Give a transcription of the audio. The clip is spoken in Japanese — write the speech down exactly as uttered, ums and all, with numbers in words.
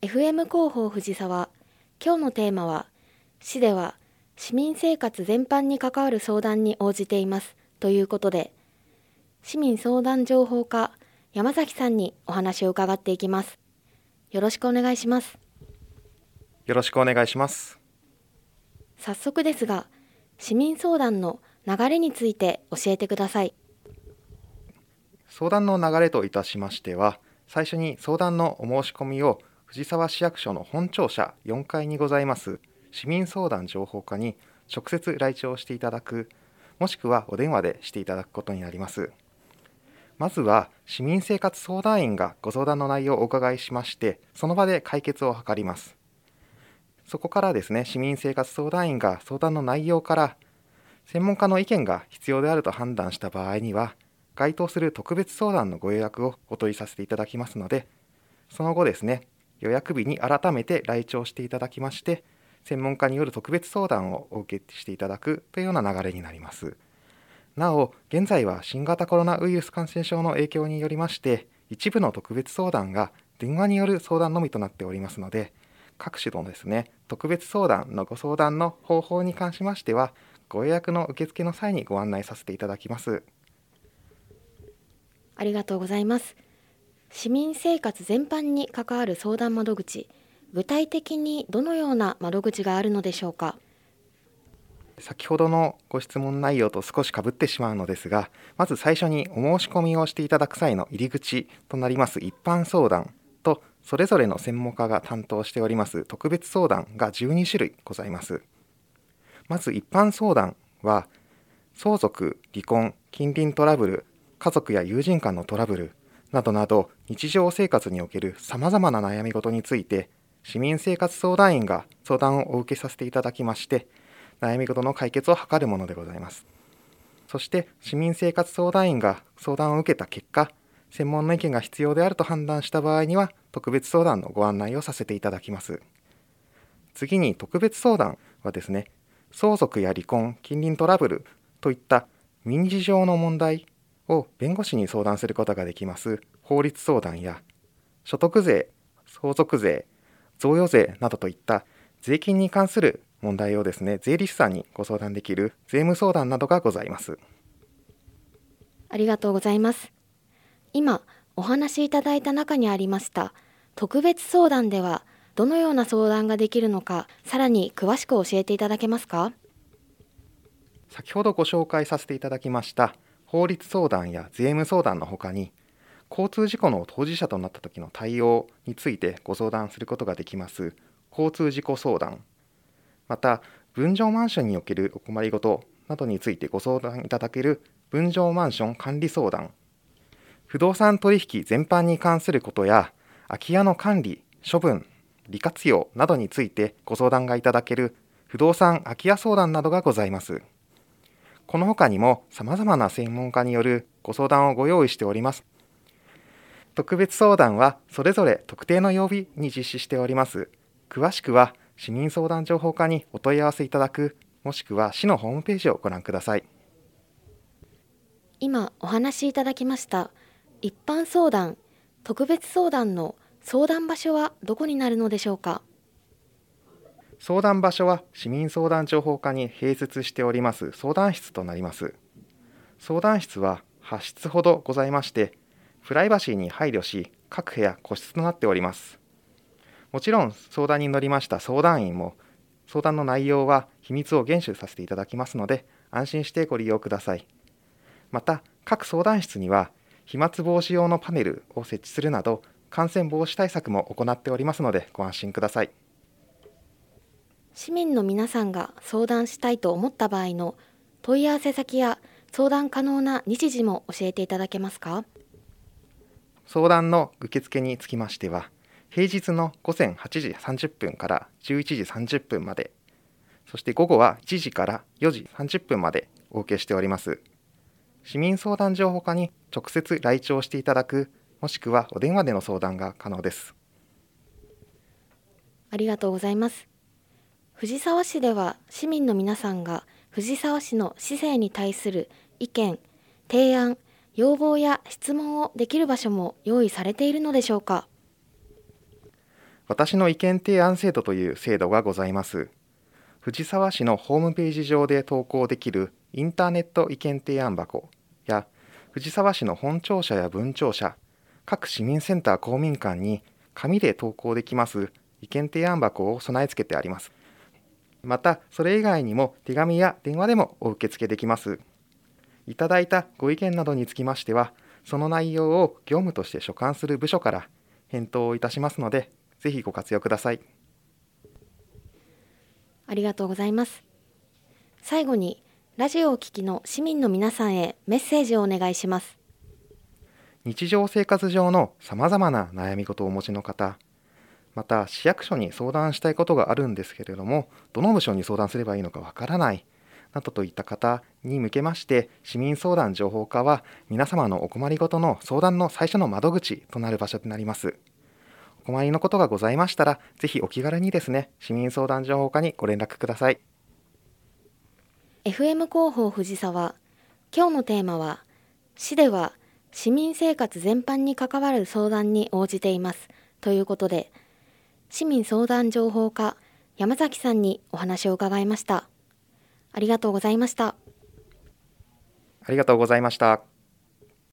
エフエム 広報藤沢。今日のテーマは、市では市民生活全般に関わる相談に応じていますということで、市民相談情報課山崎さんにお話を伺っていきます。よろしくお願いします。 よろしくお願いします。 早速ですが、市民相談の流れについて教えてください。 相談の流れといたしましては、最初に相談のお申し込みを藤沢市役所の本庁舎よんかいにございます市民相談情報課に直接来庁していただく、もしくはお電話でしていただくことになります。まずは市民生活相談員がご相談の内容をお伺いしまして、その場で解決を図ります。そこからですね、市民生活相談員が相談の内容から専門家の意見が必要であると判断した場合には、該当する特別相談のご予約をお取りさせていただきますので、その後ですね、予約日に改めて来庁していただきまして、専門家による特別相談をお受けしていただくというような流れになります。なお、現在は新型コロナウイルス感染症の影響によりまして、一部の特別相談が電話による相談のみとなっておりますので、各種のですね、特別相談のご相談の方法に関しましては、ご予約の受付の際にご案内させていただきます。 ありがとうございます。市民生活全般に関わる相談窓口、具体的にどのような窓口があるのでしょうか。 先ほどのご質問内容と少しかぶってしまうのですが、まず最初にお申し込みをしていただく際の入り口となります一般相談と、それぞれの専門家が担当しております特別相談がじゅうにしゅるいございます。まず一般相談は、相続、離婚、近隣トラブル、家族や友人間のトラブルなどなど、日常生活におけるさまざまな悩み事について、市民生活相談員が相談をお受けさせていただきまして、悩み事の解決を図るものでございます。そして、市民生活相談員が相談を受けた結果、専門の意見が必要であると判断した場合には、特別相談のご案内をさせていただきます。次に、特別相談はですね、相続や離婚、近隣トラブルといった民事上の問題を弁護士に相談することができます法律相談や、所得税、相続税、贈与税などといった税金に関する問題をですね、税理士さんにご相談できる税務相談などがございます。 ありがとうございます。今お話しいただいた中にありました特別相談では、どのような相談ができるのか、さらに詳しく教えていただけますか。 先ほどご紹介させていただきました法律相談や税務相談のほかに、交通事故の当事者となった時の対応についてご相談することができます交通事故相談、また分譲マンションにおけるお困りごとなどについてご相談いただける分譲マンション管理相談、不動産取引全般に関することや空き家の管理、処分、利活用などについてご相談がいただける不動産空き家相談などがございます。この他にもさまざまな専門家によるご相談をご用意しております。特別相談はそれぞれ特定の曜日に実施しております。詳しくは市民相談情報課にお問い合わせいただく、もしくは市のホームページをご覧ください。 今お話しいただきました一般相談、特別相談の相談場所はどこになるのでしょうか。 相談場所は市民相談情報課に併設しております相談室となります。相談室ははちしつほどございまして、プライバシーに配慮し、各部屋個室となっております。もちろん相談に乗りました相談員も、相談の内容は秘密を厳守させていただきますので、安心してご利用ください。また、各相談室には飛沫防止用のパネルを設置するなど、感染防止対策も行っておりますので、ご安心ください。 市民の皆さんが相談したいと思った場合の問い合わせ先や相談可能な日時も教えていただけますか。 相談の受付につきましては、平日のごぜんはちじさんじゅっぷんからじゅういちじさんじゅっぷんまで、そして午後はいちじからよじさんじゅっぷんまでお受けしております。市民相談情報課に直接来庁していただく、もしくはお電話での相談が可能です。 ありがとうございます。藤沢市では市民の皆さんが藤沢市の市政に対する意見、提案、要望や質問をできる場所も用意されているのでしょうか。 私の意見提案制度という制度がございます。藤沢市のホームページ上で投稿できるインターネット意見提案箱や、藤沢市の本庁舎や分庁舎、各市民センター公民館に紙で投稿できます意見提案箱を備え付けてあります。また、それ以外にも手紙や電話でもお受け付けできます。いただいたご意見などにつきましては、その内容を業務として所管する部署から返答をいたしますので、ぜひご活用ください。 ありがとうございます。最後に、ラジオをお聞きの市民の皆さんへメッセージをお願いします。 日常生活上のさまざまな悩み事をお持ちの方、また市役所に相談したいことがあるんですけれども、どの部署に相談すればいいのかわからないなどといった方に向けまして、市民相談情報課は皆様のお困りごとの相談の最初の窓口となる場所となります。お困りのことがございましたら、ぜひお気軽にですね、市民相談情報課にご連絡ください。 エフエム 広報藤沢、今日のテーマは、市では市民生活全般に関わる相談に応じていますということで、市民相談情報課山崎さんにお話を伺いました。ありがとうございました。 ありがとうございました。